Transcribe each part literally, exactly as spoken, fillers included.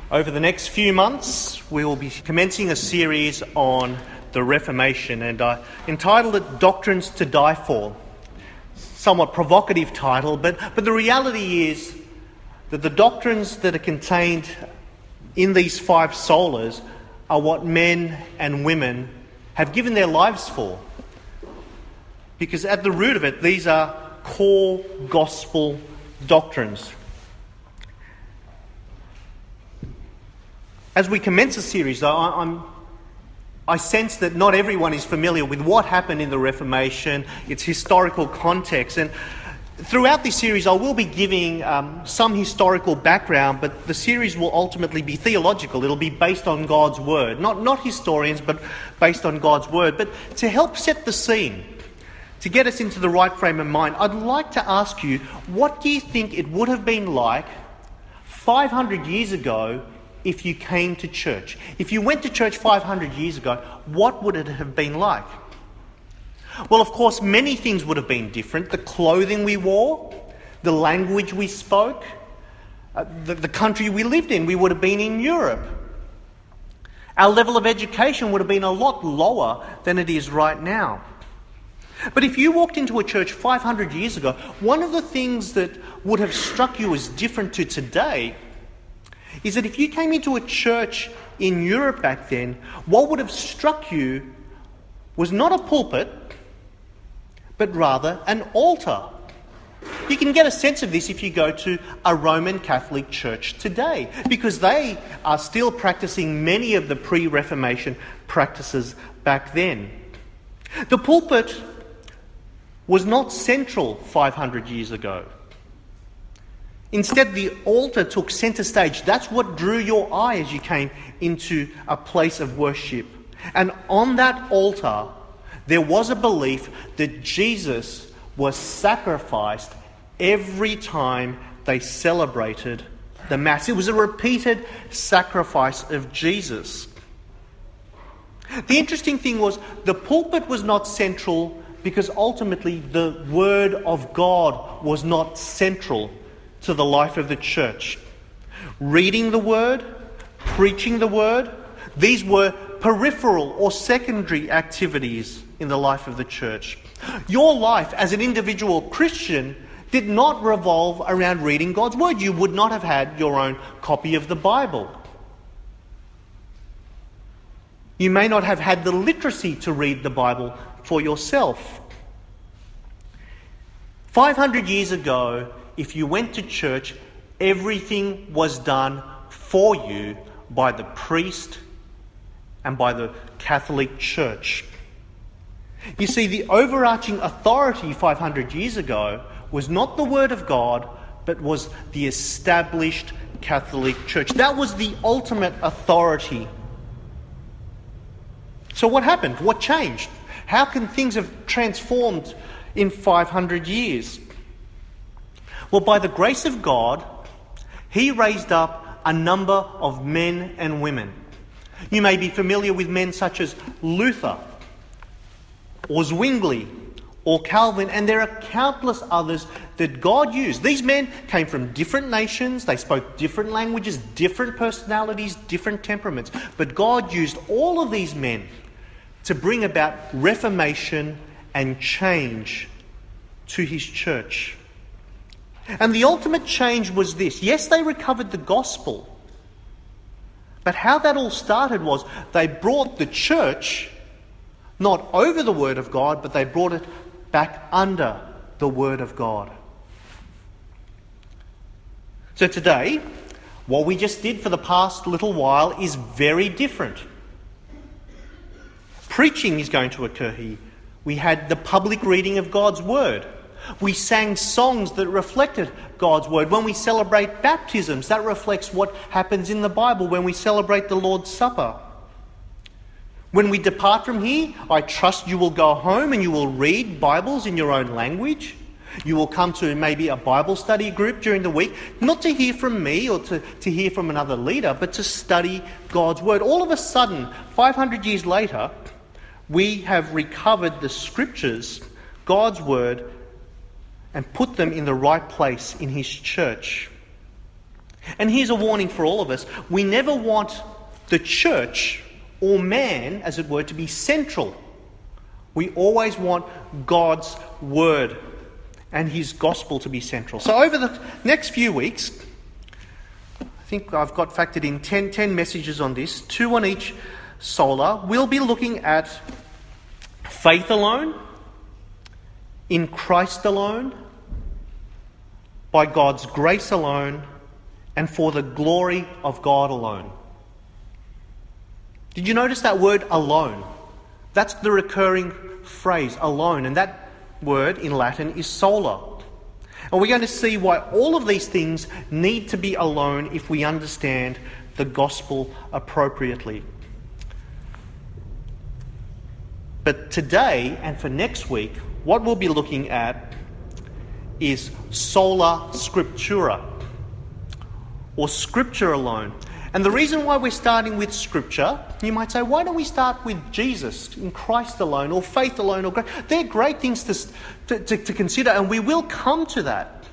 Over the next few months, we will be commencing a series on the Reformation, and I entitled it Doctrines to Die For. Somewhat provocative title, but, but the reality is that the doctrines that are contained in these five solas are what men and women have given their lives for. Because at the root of it, these are core gospel doctrines. As we commence the series, though, I, I'm, I sense that not everyone is familiar with what happened in the Reformation, its historical context. And throughout this series, I will be giving um, some historical background, but the series will ultimately be theological. It'll be based on God's Word. Not, not historians, but based on God's Word. But to help set the scene, to get us into the right frame of mind, I'd like to ask you, what do you think it would have been like five hundred years ago if you came to church? If you went to church five hundred years ago, what would it have been like? Well, of course, many things would have been different. The clothing we wore, the language we spoke, uh, the, the country we lived in. We would have been in Europe. Our level of education would have been a lot lower than it is right now. But if you walked into a church five hundred years ago, one of the things that would have struck you as different to today is that if you came into a church in Europe back then, what would have struck you was not a pulpit, but rather an altar. You can get a sense of this if you go to a Roman Catholic church today, because they are still practicing many of the pre-Reformation practices back then. The pulpit was not central five hundred years ago. Instead, the altar took centre stage. That's what drew your eye as you came into a place of worship. And on that altar, there was a belief that Jesus was sacrificed every time they celebrated the Mass. It was a repeated sacrifice of Jesus. The interesting thing was, the pulpit was not central because ultimately the Word of God was not central to the life of the church. Reading the Word, preaching the Word, these were peripheral or secondary activities in the life of the church. Your life as an individual Christian did not revolve around reading God's Word. You would not have had your own copy of the Bible. You may not have had the literacy to read the Bible for yourself. five hundred years ago, if you went to church, everything was done for you by the priest and by the Catholic Church. You see, the overarching authority five hundred years ago was not the Word of God, but was the established Catholic Church. That was the ultimate authority. So what happened? What changed? How can things have transformed in five hundred years? Well, by the grace of God, He raised up a number of men and women. You may be familiar with men such as Luther, or Zwingli, or Calvin, and there are countless others that God used. These men came from different nations, they spoke different languages, different personalities, different temperaments. But God used all of these men to bring about reformation and change to His church. And the ultimate change was this. Yes, they recovered the gospel. But how that all started was they brought the church not over the Word of God, but they brought it back under the Word of God. So today, what we just did for the past little while is very different. Preaching is going to occur here. We had the public reading of God's Word. We sang songs that reflected God's Word. When we celebrate baptisms, that reflects what happens in the Bible when we celebrate the Lord's Supper. When we depart from here, I trust you will go home and you will read Bibles in your own language. You will come to maybe a Bible study group during the week, not to hear from me or to, to hear from another leader, but to study God's Word. All of a sudden, five hundred years later, we have recovered the Scriptures, God's Word, and put them in the right place in His church. And here's a warning for all of us. We never want the church or man, as it were, to be central. We always want God's word and his gospel to be central. So over the next few weeks, I think I've got factored in ten, ten messages on this, two on each sola. We'll be looking at faith alone, in Christ alone, by God's grace alone, and for the glory of God alone. Did you notice that word alone? That's the recurring phrase, alone, and that word in Latin is sola. And we're going to see why all of these things need to be alone if we understand the gospel appropriately. But today and for next week, what we'll be looking at is sola scriptura, or scripture alone. And the reason why we're starting with scripture, you might say, why don't we start with Jesus, in Christ alone, or faith alone? Or grace? They're great things to, to, to consider, and we will come to that.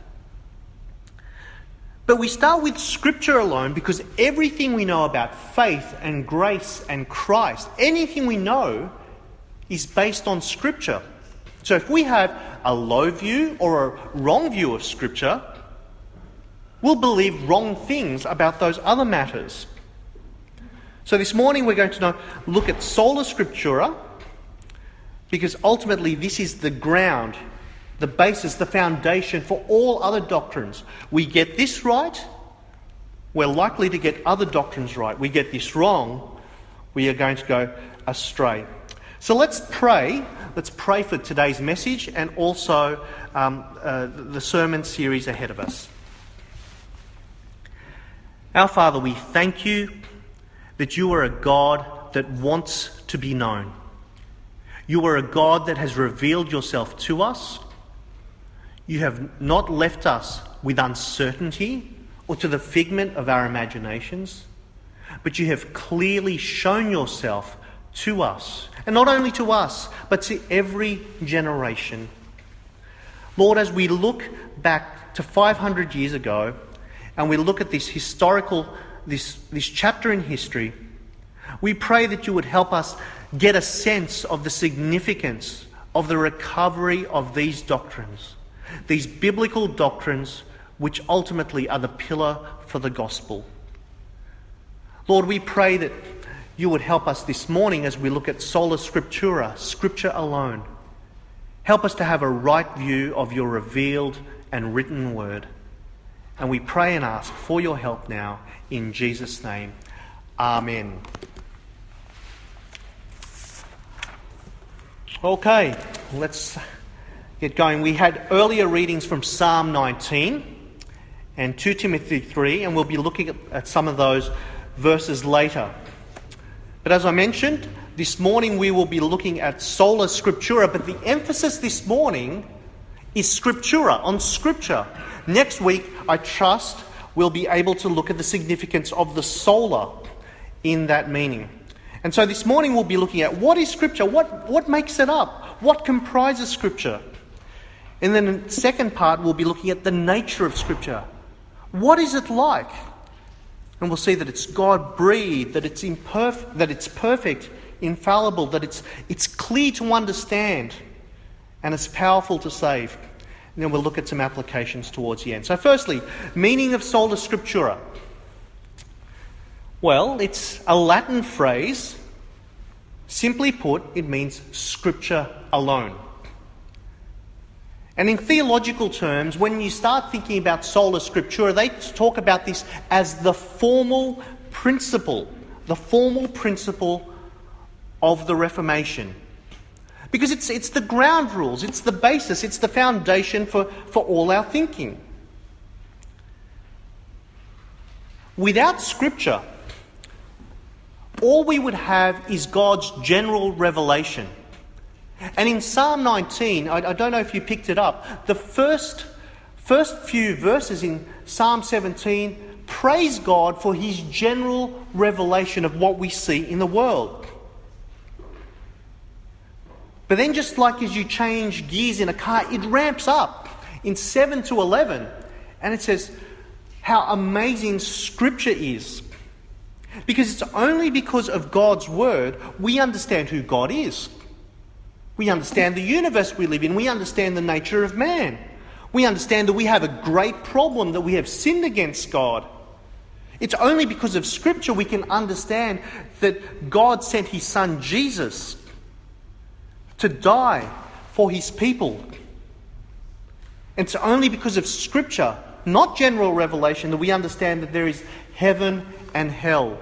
But we start with scripture alone because everything we know about faith and grace and Christ, anything we know is based on scripture. So if we have a low view or a wrong view of scripture, we'll believe wrong things about those other matters. So this morning we're going to know, look at sola scriptura, because ultimately this is the ground, the basis, the foundation for all other doctrines. We get this right, we're likely to get other doctrines right. We get this wrong, we are going to go astray. So let's pray. Let's pray for today's message and also um, uh, the sermon series ahead of us. Our Father, we thank you that you are a God that wants to be known. You are a God that has revealed yourself to us. You have not left us with uncertainty or to the figment of our imaginations, but you have clearly shown yourself to us, and not only to us, but to every generation. Lord, as we look back to five hundred years ago, and we look at this historical, this, this chapter in history, we pray that you would help us get a sense of the significance of the recovery of these doctrines, these biblical doctrines which ultimately are the pillar for the gospel. Lord, we pray that you would help us this morning as we look at sola scriptura, scripture alone. Help us to have a right view of your revealed and written word. And we pray and ask for your help now in Jesus' name. Amen. Okay, let's get going. We had earlier readings from Psalm nineteen and Second Timothy three, and we'll be looking at, at some of those verses later. But as I mentioned, this morning we will be looking at sola scriptura, but the emphasis this morning is scriptura, on scripture. Next week, I trust, we'll be able to look at the significance of the sola in that meaning. And so this morning we'll be looking at what is scripture, what, what makes it up, what comprises scripture. And then in the second part, we'll be looking at the nature of scripture. What is it like? And we'll see that it's God-breathed, that it's imperfect, that it's perfect, infallible, that it's it's clear to understand, and it's powerful to save. And then we'll look at some applications towards the end. So firstly, meaning of sola scriptura. Well, it's a Latin phrase. Simply put, it means scripture alone. And in theological terms, when you start thinking about sola scriptura, they talk about this as the formal principle, the formal principle of the Reformation. Because it's it's the ground rules, it's the basis, it's the foundation for, for all our thinking. Without Scripture, all we would have is God's general revelation. And in Psalm nineteen, I, I don't know if you picked it up, the first, first few verses in Psalm seventeen praise God for his general revelation of what we see in the world. But then just like as you change gears in a car, it ramps up in seven to eleven. And it says, how amazing Scripture is. Because it's only because of God's Word we understand who God is. We understand the universe we live in. We understand the nature of man. We understand that we have a great problem, that we have sinned against God. It's only because of Scripture we can understand that God sent His Son Jesus to die for His people. And it's only because of Scripture, not general revelation, that we understand that there is heaven and hell.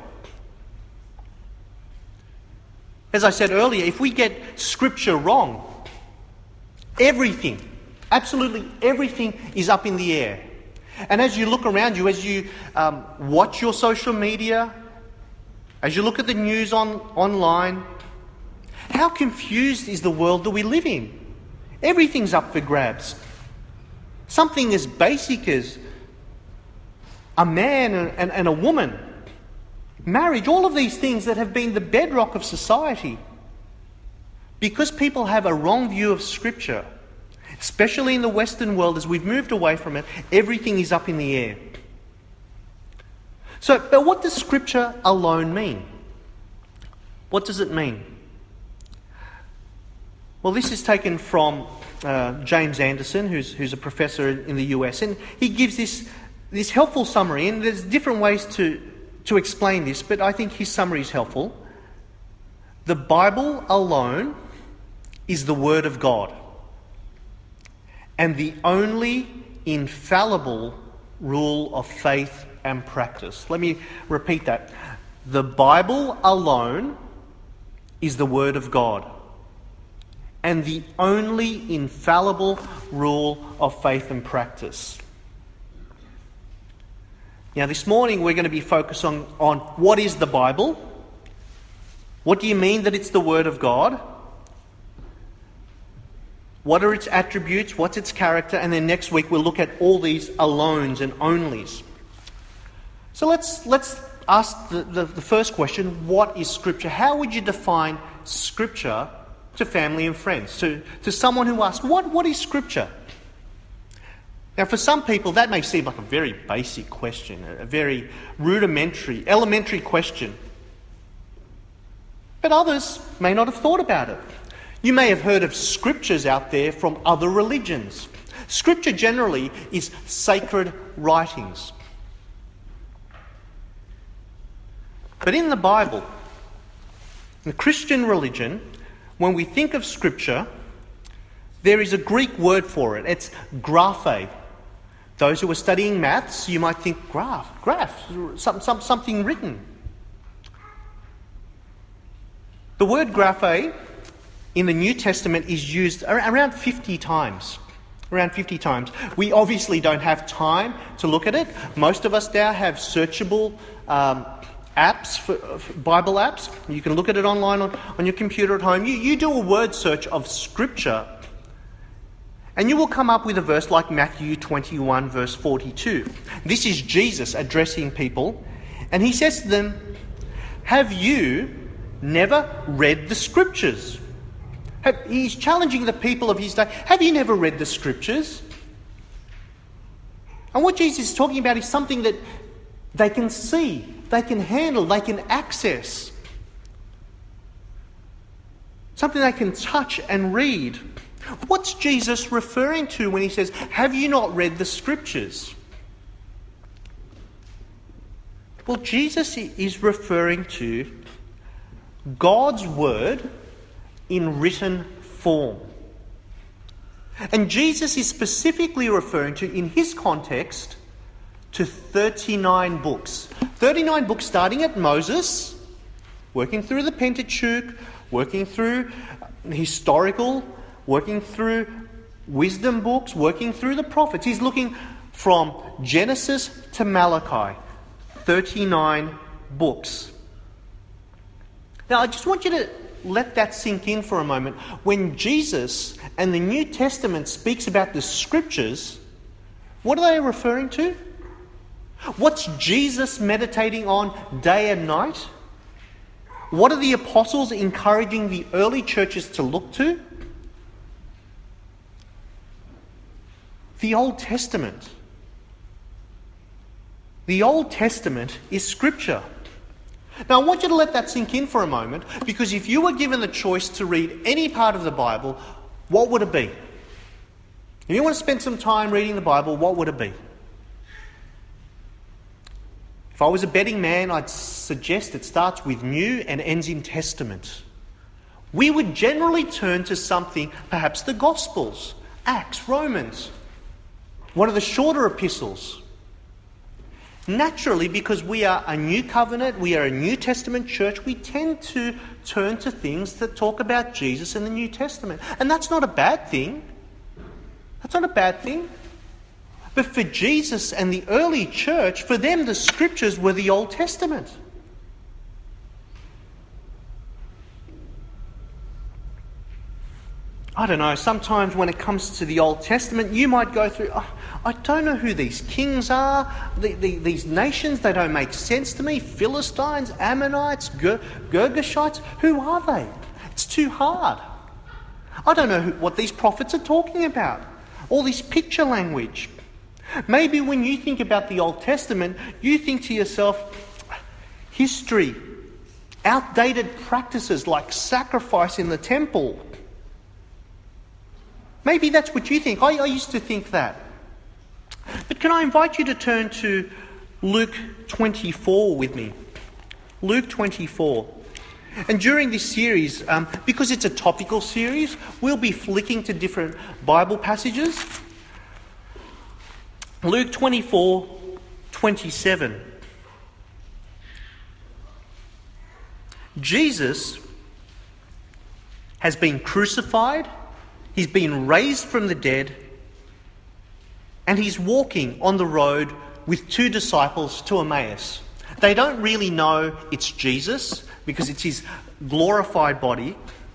As I said earlier, if we get Scripture wrong, everything, absolutely everything is up in the air. And as you look around you, as you um, watch your social media, as you look at the news on online, how confused is the world that we live in? Everything's up for grabs. Something as basic as a man and, and a woman, marriage, all of these things that have been the bedrock of society. Because people have a wrong view of Scripture, especially in the Western world, as we've moved away from it, everything is up in the air. So, but what does Scripture alone mean? What does it mean? Well, this is taken from uh, James Anderson, who's, who's a professor in the U S, and he gives this, this helpful summary, and there's different ways to, to explain this, but I think his summary is helpful. The Bible alone is the Word of God, and the only infallible rule of faith and practice. Let me repeat that. The Bible alone is the Word of God, and the only infallible rule of faith and practice. Now, this morning we're going to be focused on, on what is the Bible? What do you mean that it's the Word of God? What are its attributes? What's its character? And then next week we'll look at all these alones and onlys. So let's let's ask the, the, the first question, what is Scripture? How would you define Scripture to family and friends? To, to someone who asks, what, what is Scripture? Now, for some people that may seem like a very basic question, a very rudimentary, elementary question. But others may not have thought about it. You may have heard of scriptures out there from other religions. Scripture generally is sacred writings. But in the Bible, the Christian religion, when we think of Scripture, there is a Greek word for it. It's graphe. Those who are studying maths, you might think graph, graph, some, some, something written. The word graphe in the New Testament is used around fifty times. Around fifty times. We obviously don't have time to look at it. Most of us now have searchable um, apps, for, for Bible apps. You can look at it online on, on your computer at home. You, you do a word search of Scripture, and you will come up with a verse like Matthew twenty-one, verse forty-two. This is Jesus addressing people, and he says to them, "Have you never read the Scriptures?" Have, he's challenging the people of his day. Have you never read the Scriptures? And what Jesus is talking about is something that they can see, they can handle, they can access. Something they can touch and read. What's Jesus referring to when he says, "Have you not read the Scriptures?" Well, Jesus is referring to God's Word in written form. And Jesus is specifically referring to, in his context, to thirty-nine books. thirty-nine books starting at Moses, working through the Pentateuch, working through historical, working through wisdom books, working through the prophets. He's looking from Genesis to Malachi. thirty-nine books. Now, I just want you to let that sink in for a moment. When Jesus and the New Testament speaks about the Scriptures, what are they referring to? What's Jesus meditating on day and night? What are the apostles encouraging the early churches to look to? The Old Testament. The Old Testament is Scripture. Now I want you to let that sink in for a moment, because if you were given the choice to read any part of the Bible, what would it be? If you want to spend some time reading the Bible, what would it be? If I was a betting man, I'd suggest it starts with New and ends in Testament. We would generally turn to something, perhaps the Gospels, Acts, Romans, one of the shorter epistles. Naturally, because we are a new covenant, we are a New Testament church, we tend to turn to things that talk about Jesus in the New Testament. And that's not a bad thing. That's not a bad thing. But for Jesus and the early church, for them the Scriptures were the Old Testament. I don't know, sometimes when it comes to the Old Testament, you might go through, oh, I don't know who these kings are, the, the, these nations, they don't make sense to me. Philistines, Ammonites, Ger- Girgashites, who are they? It's too hard. I don't know who, what these prophets are talking about. All this picture language. Maybe when you think about the Old Testament, you think to yourself, history, outdated practices like sacrifice in the temple. Maybe that's what you think. I, I used to think that. But can I invite you to turn to Luke twenty-four with me? Luke twenty-four. And during this series, um, because it's a topical series, we'll be flicking to different Bible passages. Luke twenty-four, twenty-seven. Jesus has been crucified. He's been raised from the dead, and he's walking on the road with two disciples to Emmaus. They don't really know it's Jesus because it's his glorified body.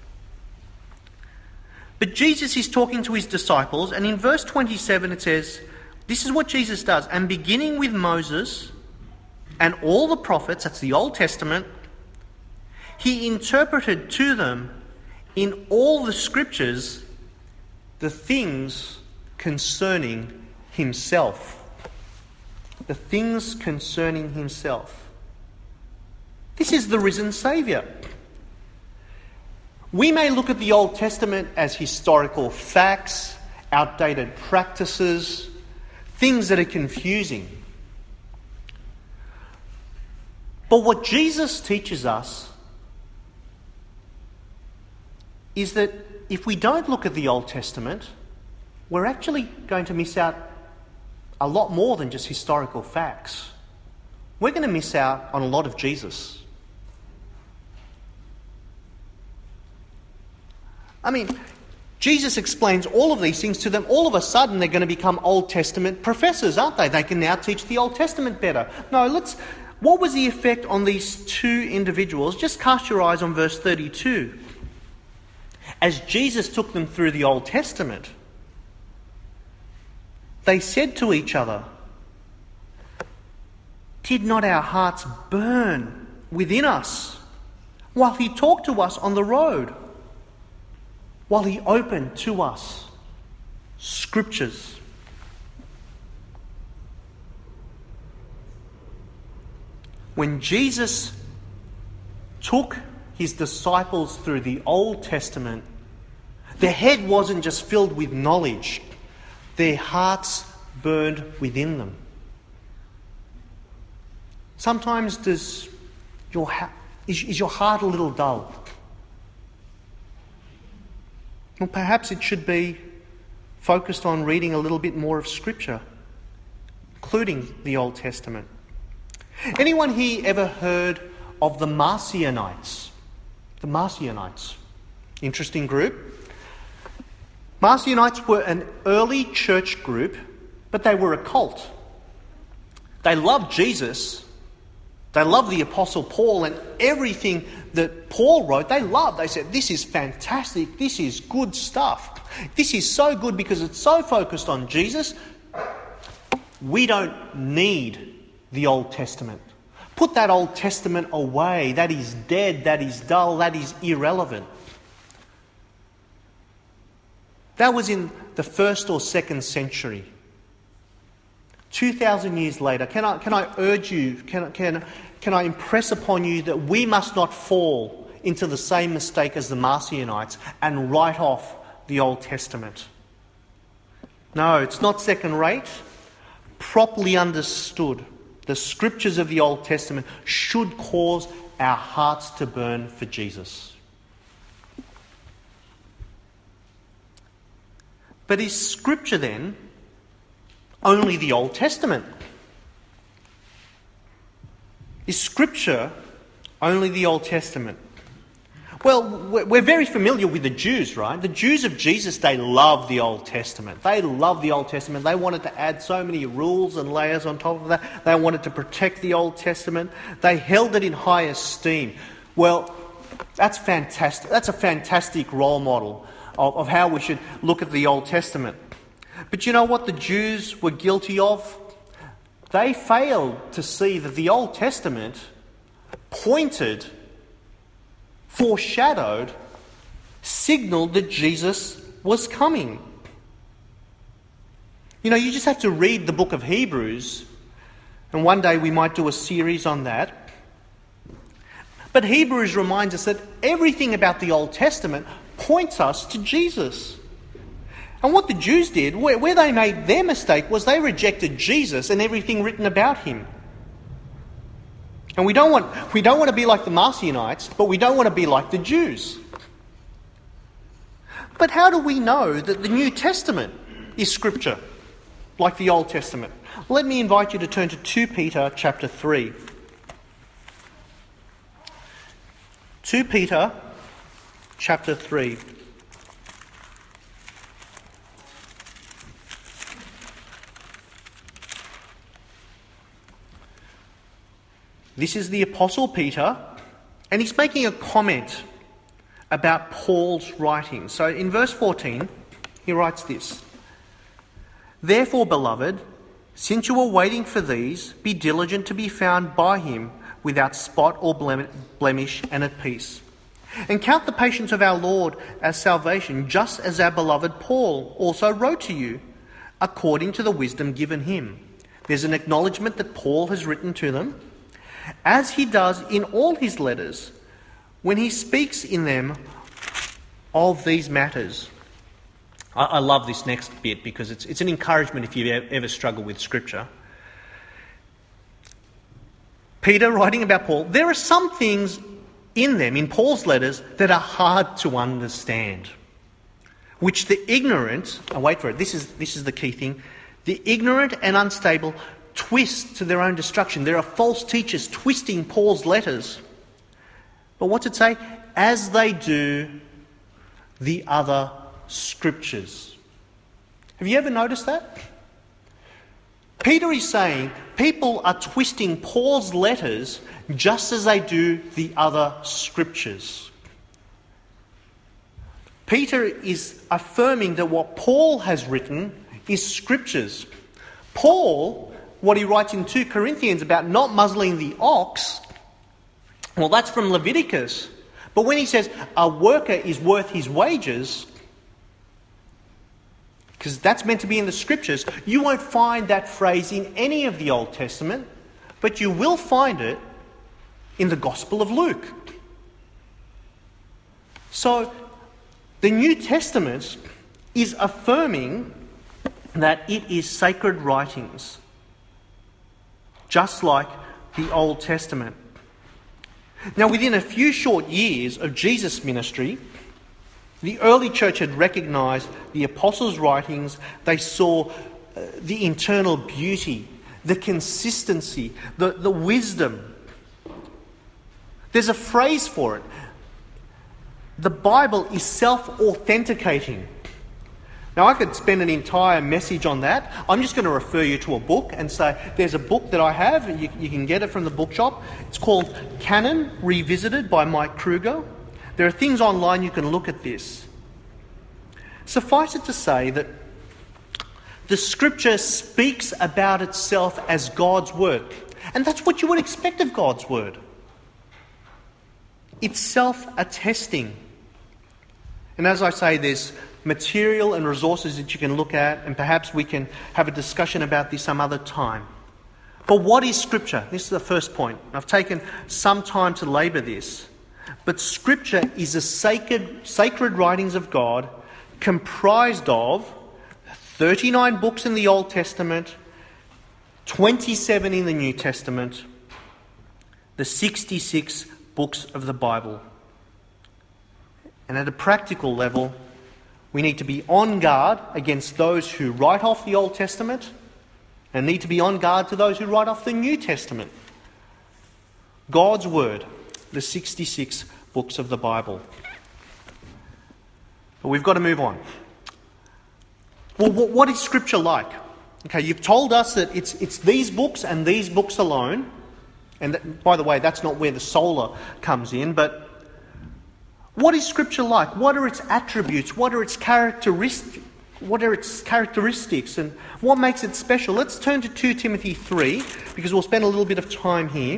But Jesus is talking to his disciples, and in verse twenty-seven it says, this is what Jesus does. And beginning with Moses and all the prophets, that's the Old Testament, he interpreted to them in all the Scriptures the things concerning himself. The things concerning himself. This is the risen Saviour. We may look at the Old Testament as historical facts, outdated practices, things that are confusing. But what Jesus teaches us is that if we don't look at the Old Testament, we're actually going to miss out a lot more than just historical facts. We're going to miss out on a lot of Jesus. I mean, Jesus explains all of these things to them. All of a sudden, they're going to become Old Testament professors, aren't they? They can now teach the Old Testament better. No, let's... What was the effect on these two individuals? Just cast your eyes on verse thirty-two. As Jesus took them through the Old Testament, they said to each other, did not our hearts burn within us while he talked to us on the road, while he opened to us Scriptures? When Jesus took his disciples through the Old Testament, their head wasn't just filled with knowledge, their hearts burned within them. Sometimes does your ha- is, is your heart a little dull? Well, perhaps it should be focused on reading a little bit more of Scripture, including the Old Testament. Anyone here ever heard of the Marcionites? The Marcionites. Interesting group. Marcionites were an early church group, but they were a cult. They loved Jesus. They loved the Apostle Paul, and everything that Paul wrote, they loved. They said, this is fantastic. This is good stuff. This is so good because it's so focused on Jesus. We don't need the Old Testament. Put that Old Testament away. That is dead. That is dull. That is irrelevant. That was in the first or second century. two thousand years later, can I, can I urge you, can, can, can I impress upon you that we must not fall into the same mistake as the Marcionites and write off the Old Testament? No, it's not second rate. Properly understood, the scriptures of the Old Testament should cause our hearts to burn for Jesus. But is Scripture then only the Old Testament? Is Scripture only the Old Testament? Well, we're very familiar with the Jews, right? The Jews of Jesus' day loved the Old Testament. They loved the Old Testament. They wanted to add so many rules and layers on top of that. They wanted to protect the Old Testament. They held it in high esteem. Well, that's fantastic. That's a fantastic role model of, of how we should look at the Old Testament. But you know what the Jews were guilty of? They failed to see that the Old Testament pointed, foreshadowed, signalled that Jesus was coming. You know, you just have to read the book of Hebrews, and one day we might do a series on that. But Hebrews reminds us that everything about the Old Testament points us to Jesus. And what the Jews did, where, where they made their mistake, was they rejected Jesus and everything written about him. And we don't want we don't want to be like the Marcionites, but we don't want to be like the Jews. But how do we know that the New Testament is Scripture, like the Old Testament? Let me invite you to turn to Second Peter chapter three. Second Peter chapter three. This is the Apostle Peter, and he's making a comment about Paul's writings. So in verse fourteen, he writes this: "Therefore, beloved, since you are waiting for these, be diligent to be found by him without spot or blemish and at peace. And count the patience of our Lord as salvation, just as our beloved Paul also wrote to you, according to the wisdom given him." There's an acknowledgement that Paul has written to them, as he does in all his letters, when he speaks in them of these matters. I, I love this next bit because it's, it's an encouragement if you ever, ever struggle with Scripture. Peter, writing about Paul, there are some things in them, in Paul's letters, that are hard to understand, which the ignorant, oh wait for it, this is, this is the key thing, the ignorant and unstable twist to their own destruction. There are false teachers twisting Paul's letters. But what's it say? As they do the other scriptures. Have you ever noticed that? Peter is saying people are twisting Paul's letters just as they do the other scriptures. Peter is affirming that what Paul has written is scriptures. Paul, what he writes in Second Corinthians about not muzzling the ox, well, that's from Leviticus. But when he says a worker is worth his wages, because that's meant to be in the scriptures, you won't find that phrase in any of the Old Testament, but you will find it in the Gospel of Luke. So the New Testament is affirming that it is sacred writings, just like the Old Testament. Now, within a few short years of Jesus' ministry, the early church had recognised the apostles' writings. They saw uh, the internal beauty, the consistency, the, the wisdom. There's a phrase for it. The Bible is self-authenticating. Now, I could spend an entire message on that. I'm just going to refer you to a book and say, there's a book that I have, and you, you can get it from the bookshop. It's called Canon Revisited by Mike Kruger. There are things online you can look at this. Suffice it to say that the Scripture speaks about itself as God's Word. And that's what you would expect of God's Word. It's self-attesting. And as I say, there's material and resources that you can look at, and perhaps we can have a discussion about this some other time. But what is Scripture? This is the first point. I've taken some time to labour this. But Scripture is the sacred, sacred writings of God, comprised of thirty-nine books in the Old Testament, twenty-seven in the New Testament, the sixty-six books of the Bible. And at a practical level, we need to be on guard against those who write off the Old Testament, and need to be on guard to those who write off the New Testament. God's Word, the sixty-six books of the Bible. But we've got to move on. Well, what is Scripture like? Okay, you've told us that it's it's these books and these books alone. And that, by the way, that's not where the sola comes in. But what is Scripture like? What are its attributes? What are its characteristics? What are its characteristics? And what makes it special? Let's turn to Second Timothy three, because we'll spend a little bit of time here.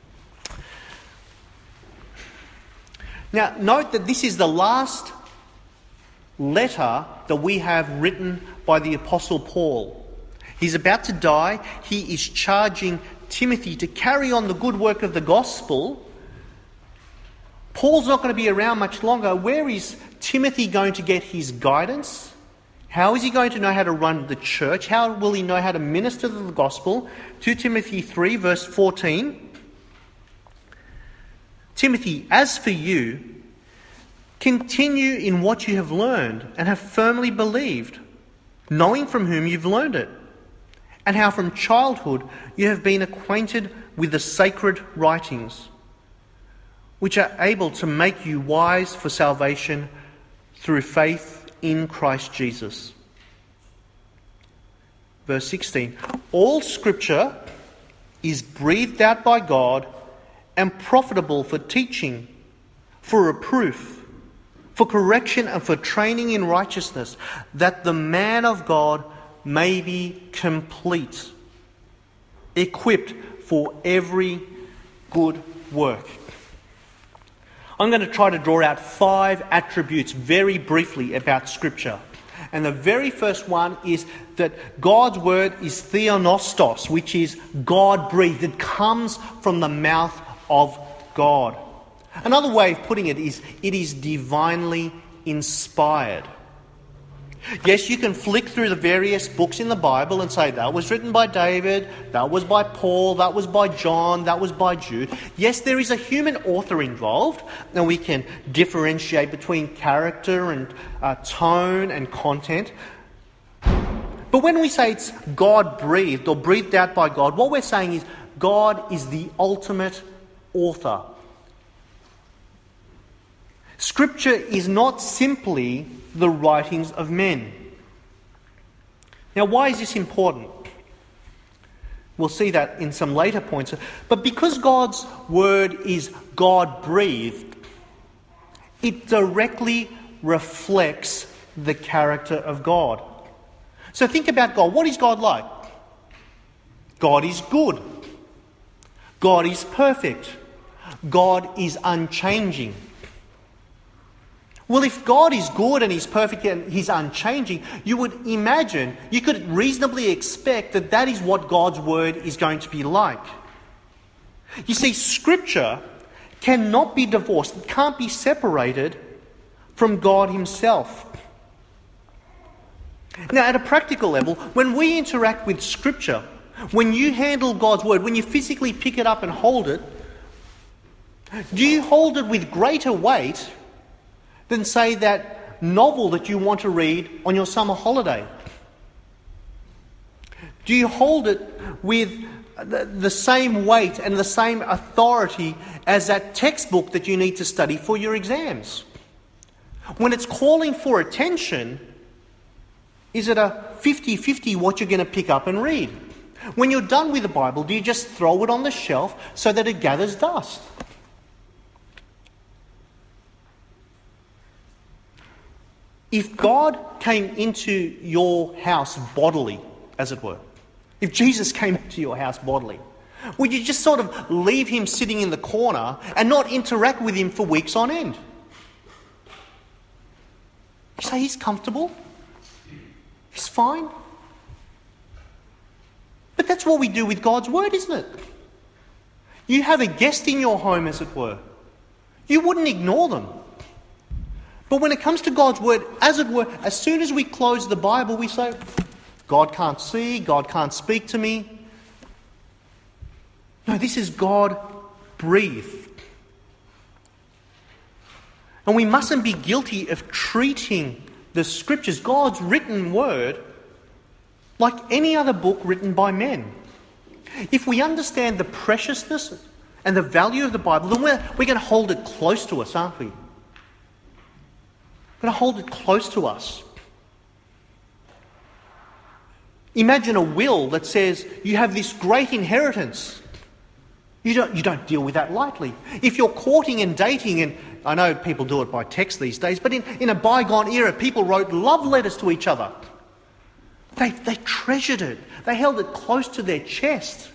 Now, note that this is the last letter that we have written by the Apostle Paul. He's about to die. He is charging Timothy to carry on the good work of the gospel. Paul's not going to be around much longer. Where is Timothy going to get his guidance? How is he going to know how to run the church? How will he know how to minister the gospel? Second Timothy three, verse fourteen. Timothy, as for you, continue in what you have learned and have firmly believed, knowing from whom you've learned it, and how from childhood you have been acquainted with the sacred writings, which are able to make you wise for salvation through faith in Christ Jesus. Verse sixteen, all Scripture is breathed out by God and profitable for teaching, for reproof, for correction, and for training in righteousness, that the man of God may be complete, equipped for every good work. I'm going to try to draw out five attributes very briefly about Scripture. And the very first one is that God's Word is theonostos, which is God-breathed. It comes from the mouth of God. Another way of putting it is, it is divinely inspired. Yes, you can flick through the various books in the Bible and say that was written by David, that was by Paul, that was by John, that was by Jude. Yes, there is a human author involved, and we can differentiate between character and uh, tone and content. But when we say it's God-breathed or breathed out by God, what we're saying is God is the ultimate author. Scripture is not simply the writings of men. Now, why is this important? We'll see that in some later points. But because God's Word is God-breathed, it directly reflects the character of God. So think about God. What is God like? God is good. God is perfect. God is unchanging. Well, if God is good and He's perfect and He's unchanging, you would imagine, you could reasonably expect that that is what God's Word is going to be like. You see, Scripture cannot be divorced. It can't be separated from God Himself. Now, at a practical level, when we interact with Scripture, when you handle God's Word, when you physically pick it up and hold it, do you hold it with greater weight than, say, that novel that you want to read on your summer holiday? Do you hold it with the, the same weight and the same authority as that textbook that you need to study for your exams? When it's calling for attention, is it a fifty-fifty what you're going to pick up and read? When you're done with the Bible, do you just throw it on the shelf so that it gathers dust? If God came into your house bodily, as it were, if Jesus came into your house bodily, would you just sort of leave Him sitting in the corner and not interact with Him for weeks on end? You say he's comfortable. He's fine. But that's what we do with God's word, isn't it? You have a guest in your home, as it were. You wouldn't ignore them. But when it comes to God's word, as it were, as soon as we close the Bible, we say, God can't see, God can't speak to me. No, this is God breathed. And we mustn't be guilty of treating the Scriptures, God's written word, like any other book written by men. If we understand the preciousness and the value of the Bible, then we're, we're going to hold it close to us, aren't we? We're going to hold it close to us. Imagine a will that says you have this great inheritance. You don't, you don't deal with that lightly. If you're courting and dating, and I know people do it by text these days, but in, in a bygone era, people wrote love letters to each other. They, they treasured it. They held it close to their chest.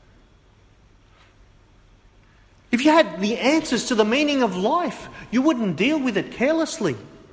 If you had the answers to the meaning of life, you wouldn't deal with it carelessly.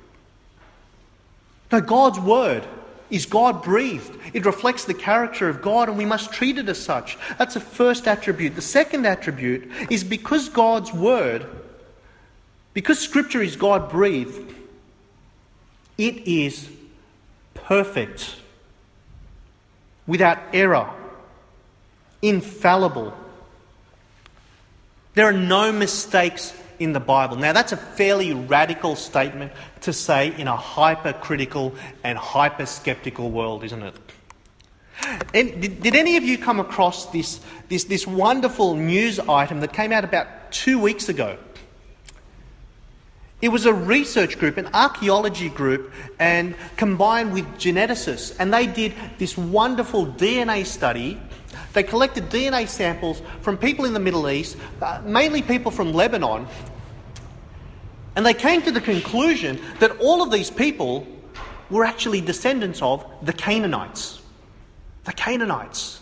No, God's word is God-breathed. It reflects the character of God, and we must treat it as such. That's the first attribute. The second attribute is because God's word, because Scripture is God-breathed, it is perfect, without error, infallible. There are no mistakes in the Bible. Now, that's a fairly radical statement to say in a hypercritical and hyper-skeptical world, isn't it? And did, did any of you come across this, this, this wonderful news item that came out about two weeks ago? It was a research group, an archaeology group, and combined with geneticists, and they did this wonderful D N A study. They collected D N A samples from people in the Middle East, uh, mainly people from Lebanon, and they came to the conclusion that all of these people were actually descendants of the Canaanites. The Canaanites.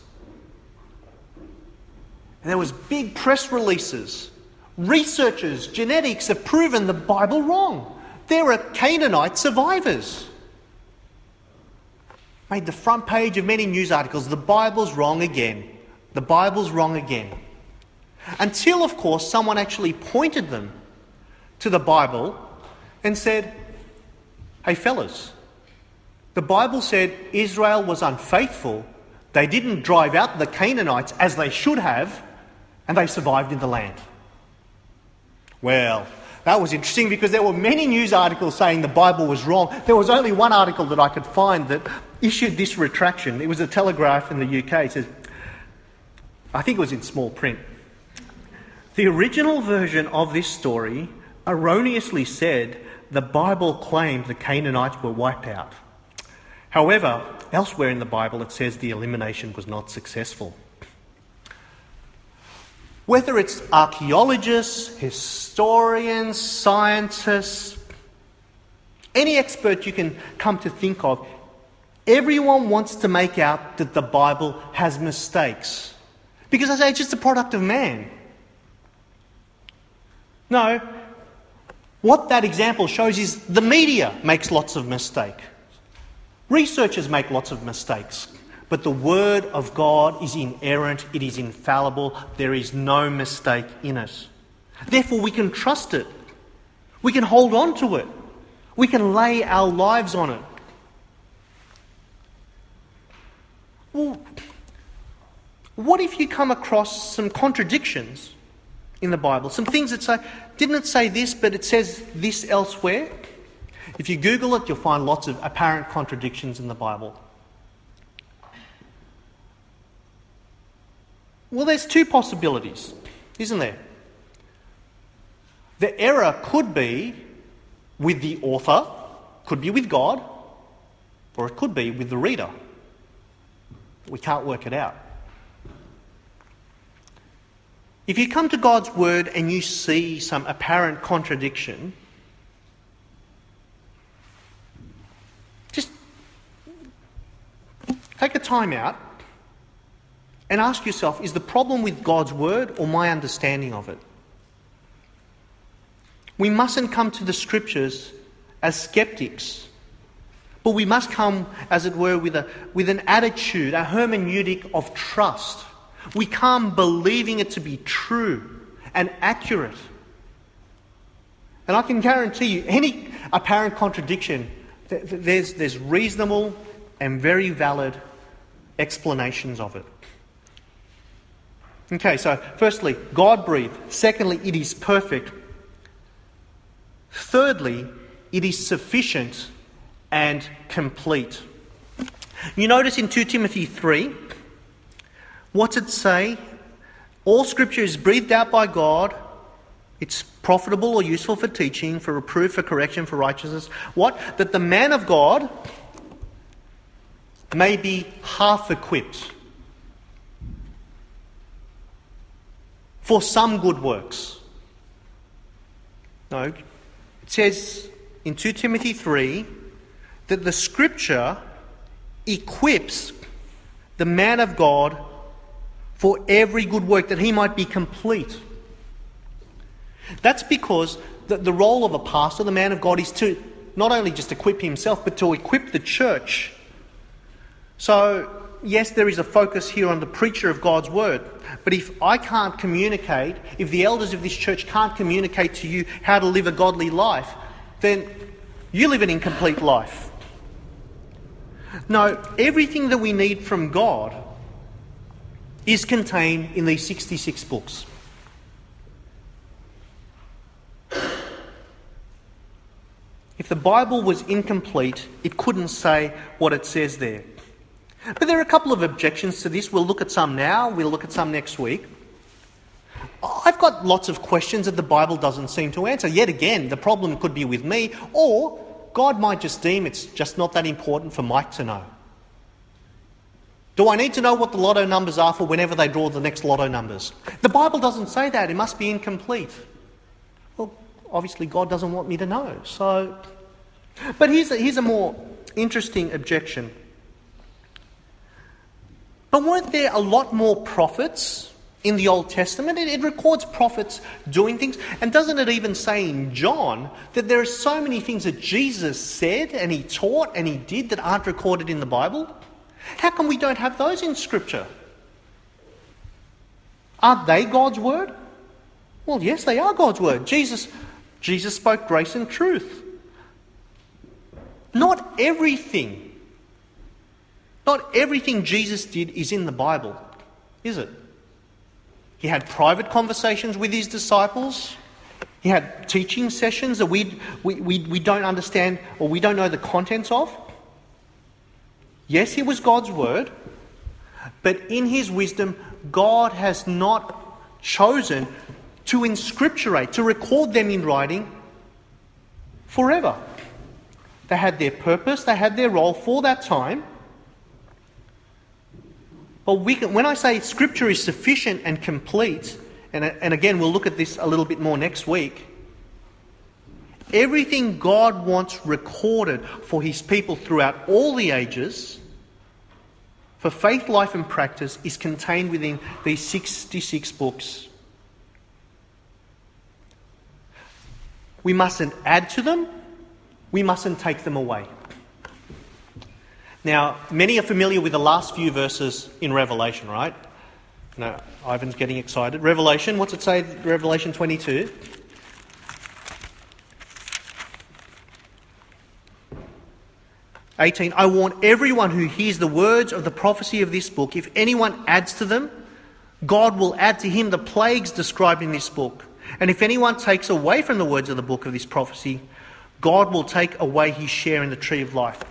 And there was big press releases. Researchers, genetics have proven the Bible wrong. There are Canaanite survivors. Made the front page of many news articles. The Bible's wrong again. The Bible's wrong again. Until, of course, someone actually pointed them to the Bible and said, hey fellas, the Bible said Israel was unfaithful. They didn't drive out the Canaanites as they should have, and they survived in the land. Well, that was interesting because there were many news articles saying the Bible was wrong. There was only one article that I could find that issued this retraction. It was a Telegraph in the U K. It says, I think it was in small print. The original version of this story erroneously said the Bible claimed the Canaanites were wiped out. However, elsewhere in the Bible it says the elimination was not successful. Whether it's archaeologists, historians, scientists, any expert you can come to think of, everyone wants to make out that the Bible has mistakes. Because I say it's just a product of man. No. What that example shows is the media makes lots of mistakes. Researchers make lots of mistakes. But the Word of God is inerrant, it is infallible, there is no mistake in it. Therefore we can trust it. We can hold on to it. We can lay our lives on it. Well, what if you come across some contradictions in the Bible? Some things that say, didn't it say this, but it says this elsewhere? If you Google it, you'll find lots of apparent contradictions in the Bible. Well, there's two possibilities, isn't there? The error could be with the author, could be with God, or it could be with the reader. We can't work it out. If you come to God's word and you see some apparent contradiction, just take a time out and ask yourself, is the problem with God's word or my understanding of it? We mustn't come to the Scriptures as skeptics But we must come, as it were, with a with an attitude, a hermeneutic of trust. We come believing it to be true and accurate. And I can guarantee you, any apparent contradiction, th- th- there's, there's reasonable and very valid explanations of it. Okay, so firstly, God-breathed. Secondly, it is perfect. Thirdly, it is sufficient and complete. You notice in Second Timothy three, what's it say? All Scripture is breathed out by God. It's profitable or useful for teaching, for reproof, for correction, for righteousness. What? That the man of God may be half equipped for some good works. No, it says in Second Timothy three that the Scripture equips the man of God for every good work, that he might be complete. That's because the, the role of a pastor, the man of God, is to not only just equip himself, but to equip the church. So, yes, there is a focus here on the preacher of God's word. But if I can't communicate, if the elders of this church can't communicate to you how to live a godly life, then you live an incomplete life. No, everything that we need from God is contained in these sixty-six books. If the Bible was incomplete, it couldn't say what it says there. But there are a couple of objections to this. We'll look at some now, we'll look at some next week. I've got lots of questions that the Bible doesn't seem to answer. Yet again, the problem could be with me, or God might just deem it's just not that important for Mike to know. Do I need to know what the lotto numbers are for whenever they draw the next lotto numbers? The Bible doesn't say that. It must be incomplete. Well, obviously God doesn't want me to know. So, but here's a, here's a more interesting objection. But weren't there a lot more prophets in the Old Testament? It, it records prophets doing things. And doesn't it even say in John that there are so many things that Jesus said and he taught and he did that aren't recorded in the Bible? How come we don't have those in Scripture? Aren't they God's word? Well, yes, they are God's word. Jesus, Jesus spoke grace and truth. Not everything, not everything Jesus did is in the Bible, is it? He had private conversations with his disciples. He had teaching sessions that we we we, we don't understand or we don't know the contents of. Yes, it was God's word, but in his wisdom, God has not chosen to inscripturate, to record them in writing forever. They had their purpose, they had their role for that time. But we can, when I say Scripture is sufficient and complete, and, and again we'll look at this a little bit more next week, everything God wants recorded for his people throughout all the ages, for faith, life and practice, is contained within these sixty-six books. We mustn't add to them. We mustn't take them away. Now, many are familiar with the last few verses in Revelation, right? No, Ivan's getting excited. Revelation, what's it say? Revelation twenty-two. eighteen. I warn everyone who hears the words of the prophecy of this book, if anyone adds to them, God will add to him the plagues described in this book. And if anyone takes away from the words of the book of this prophecy, God will take away his share in the tree of life.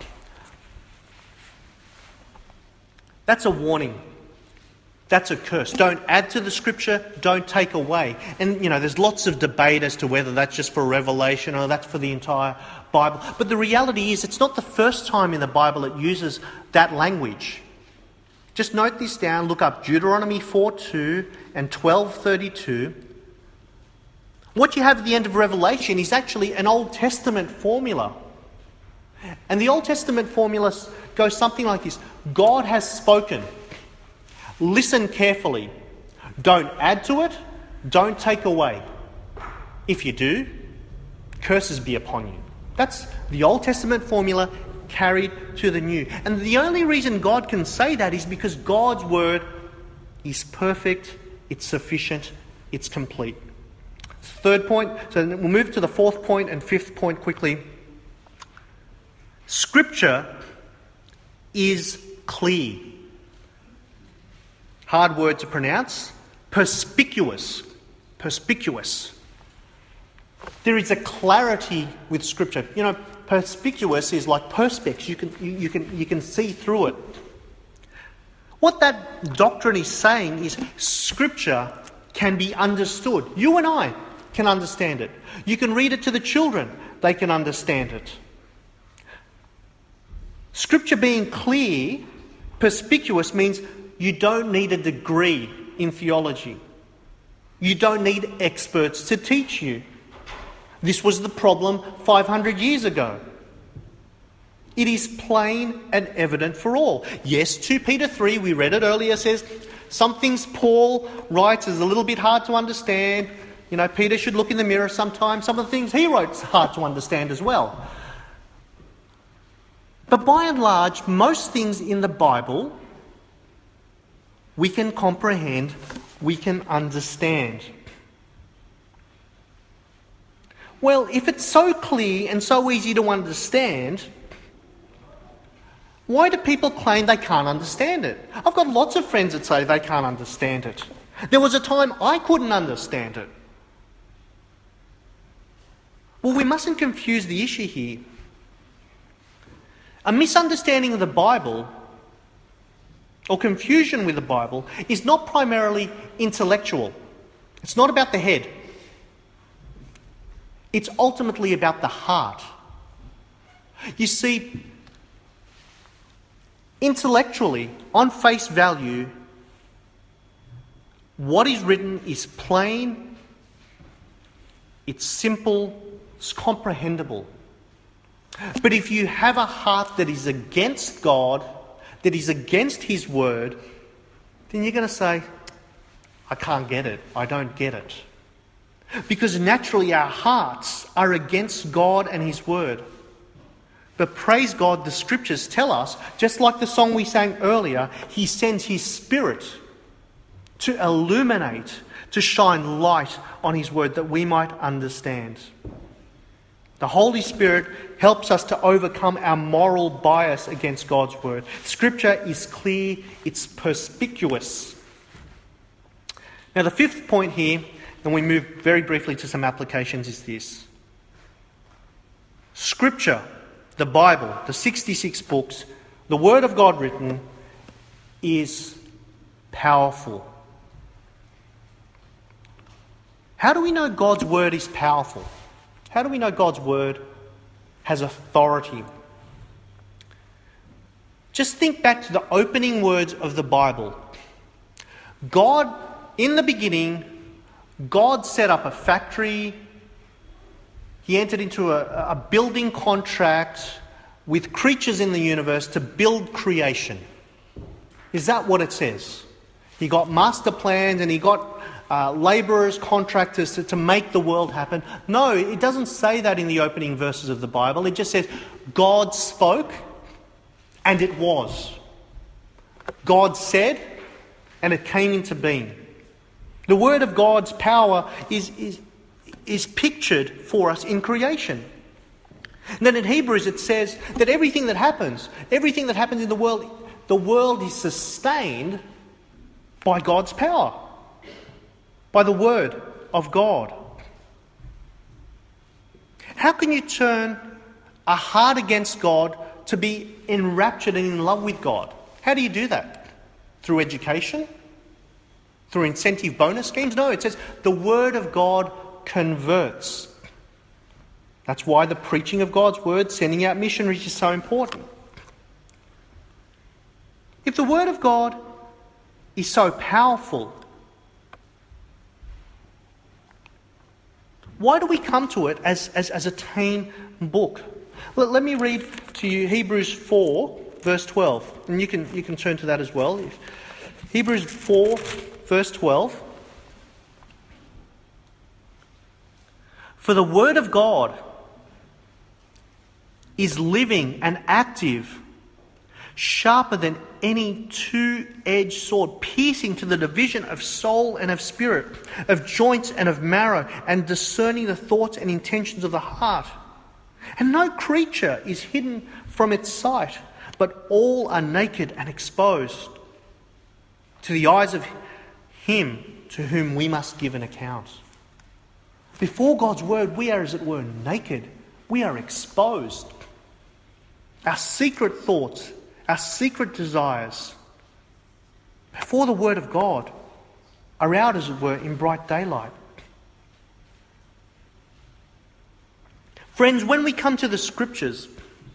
That's a warning. That's a curse. Don't add to the Scripture, don't take away. And, you know, there's lots of debate as to whether that's just for Revelation or that's for the entire Bible. But the reality is it's not the first time in the Bible it uses that language. Just note this down. Look up Deuteronomy four two and twelve thirty-two. What you have at the end of Revelation is actually an Old Testament formula. And the Old Testament formula goes something like this. God has spoken. Listen carefully. Don't add to it. Don't take away. If you do, curses be upon you. That's the Old Testament formula carried to the new. And the only reason God can say that is because God's word is perfect, it's sufficient, it's complete. Third point, so we'll move to the fourth point and fifth point quickly. Scripture is clear. Hard word to pronounce. Perspicuous. Perspicuous. There is a clarity with Scripture. You know, perspicuous is like perspex. You can, you, you can, you can see through it. What that doctrine is saying is Scripture can be understood. You and I can understand it. You can read it to the children. They can understand it. Scripture being clear, perspicuous, means you don't need a degree in theology. You don't need experts to teach you. This was the problem five hundred years ago. It is plain and evident for all. Yes, Second Peter three, we read it earlier, says some things Paul writes is a little bit hard to understand. You know, Peter should look in the mirror sometimes. Some of the things he wrote is hard to understand as well. But by and large, most things in the Bible we can comprehend, we can understand. Well, if it's so clear and so easy to understand, why do people claim they can't understand it? I've got lots of friends that say they can't understand it. There was a time I couldn't understand it. Well, we mustn't confuse the issue here. A misunderstanding of the Bible or confusion with the Bible is not primarily intellectual. It's not about the head. It's ultimately about the heart. You see, intellectually, on face value, what is written is plain, it's simple, it's comprehensible. But if you have a heart that is against God, that is against His word, then you're going to say, I can't get it, I don't get it. Because naturally our hearts are against God and His word. But praise God, the scriptures tell us, just like the song we sang earlier, He sends His Spirit to illuminate, to shine light on His word that we might understand. The Holy Spirit helps us to overcome our moral bias against God's word. Scripture is clear, it's perspicuous. Now the fifth point here, and we move very briefly to some applications, is this. Scripture, the Bible, the sixty-six books, the Word of God written, is powerful. How do we know God's Word is powerful? How do we know God's Word has authority? Just think back to the opening words of the Bible. God, in the beginning, God set up a factory. He entered into a, a building contract with creatures in the universe to build creation. Is that what it says? He got master plans and he got uh, labourers, contractors to, to make the world happen. No, it doesn't say that in the opening verses of the Bible. It just says, God spoke and it was. God said and it came into being. The word of God's power is, is, is pictured for us in creation. And then in Hebrews it says that everything that happens, everything that happens in the world, the world is sustained by God's power, by the word of God. How can you turn a heart against God to be enraptured and in love with God? How do you do that? Through education? Through incentive bonus schemes? No, it says the word of God converts. That's why the preaching of God's word, sending out missionaries, is so important. If the word of God is so powerful, why do we come to it as, as, as a tame book? Let, let me read to you Hebrews four, verse twelve. And you can, you can turn to that as well. Hebrews four, verse twelve. For the word of God is living and active, sharper than any two-edged sword, piercing to the division of soul and of spirit, of joints and of marrow, and discerning the thoughts and intentions of the heart. And no creature is hidden from its sight, but all are naked and exposed to the eyes of Him to whom we must give an account. Before God's word, we are, as it were, naked. We are exposed. Our secret thoughts, our secret desires, before the word of God, are out, as it were, in bright daylight. Friends, when we come to the Scriptures,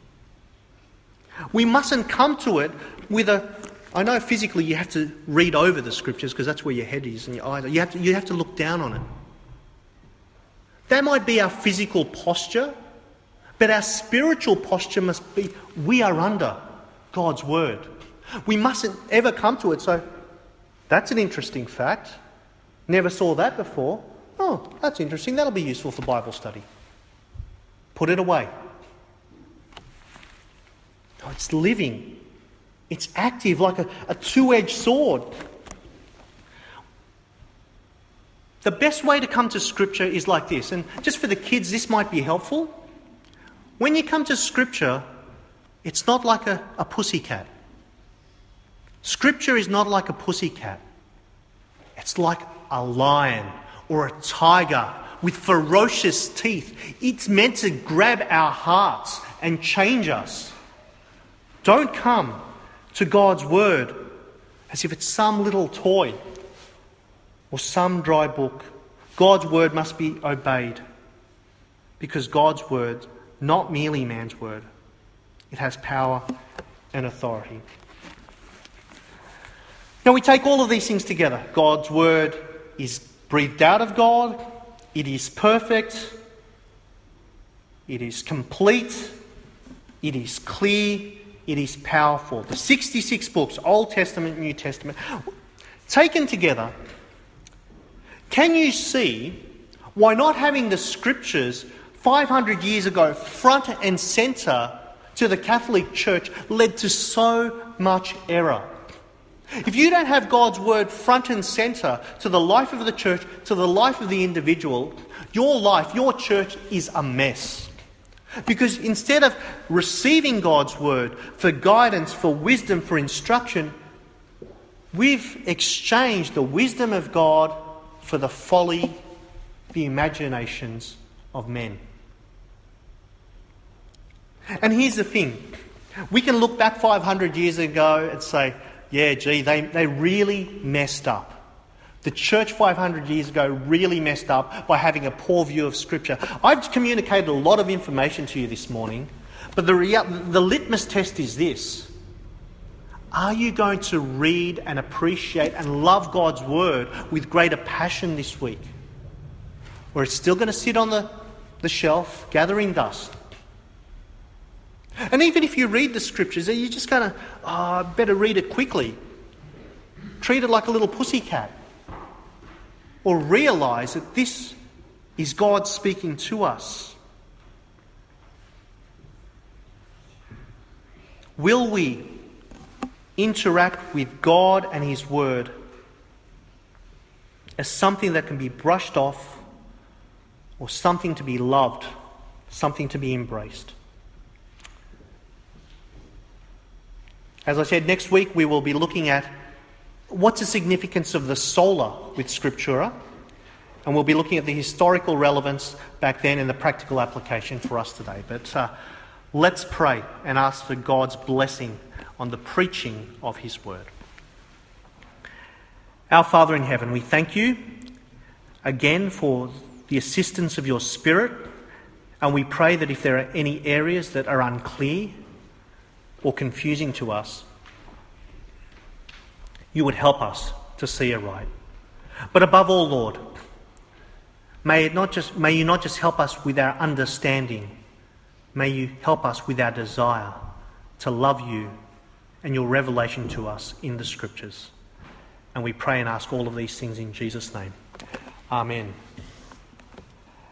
we mustn't come to it with a... I know physically you have to read over the Scriptures because that's where your head is and your eyes are. You have to, you have to look down on it. That might be our physical posture, but our spiritual posture must be, we are under God's word. We mustn't ever come to it. So, that's an interesting fact. Never saw that before. Oh, that's interesting. That'll be useful for Bible study. Put it away. Oh, it's living. It's active like a, a two-edged sword. The best way to come to Scripture is like this. And just for the kids, this might be helpful. When you come to Scripture, it's not like a, a pussycat. Scripture is not like a pussycat. It's like a lion or a tiger with ferocious teeth. It's meant to grab our hearts and change us. Don't come to God's word as if it's some little toy or some dry book. God's word must be obeyed because God's word, not merely man's word, it has power and authority. Now we take all of these things together. God's word is breathed out of God. It is perfect. It is complete. It is clear. It is powerful. The sixty-six books, Old Testament, New Testament, taken together, can you see why not having the Scriptures five hundred years ago front and centre to the Catholic Church led to so much error? If you don't have God's word front and centre to the life of the church, to the life of the individual, your life, your church is a mess. Because instead of receiving God's word for guidance, for wisdom, for instruction, we've exchanged the wisdom of God for the folly, the imaginations of men. And here's the thing. We can look back five hundred years ago and say, yeah, gee, they, they really messed up. The church five hundred years ago really messed up by having a poor view of Scripture. I've communicated a lot of information to you this morning, but the, real, the litmus test is this. Are you going to read and appreciate and love God's word with greater passion this week? Or it's still going to sit on the, the shelf, gathering dust? And even if you read the Scriptures, you're just going to, oh, better read it quickly. Treat it like a little pussycat. Or realise that this is God speaking to us. Will we interact with God and His Word as something that can be brushed off or something to be loved, something to be embraced? As I said, next week we will be looking at what's the significance of the sola with Scriptura, and we'll be looking at the historical relevance back then and the practical application for us today. But uh, let's pray and ask for God's blessing on the preaching of His Word. Our Father in heaven, we thank you again for the assistance of your Spirit, and we pray that if there are any areas that are unclear or confusing to us, you would help us to see aright. But above all, Lord, may it not just may you not just help us with our understanding, may you help us with our desire to love you and your revelation to us in the Scriptures. And we pray and ask all of these things in Jesus' name. Amen.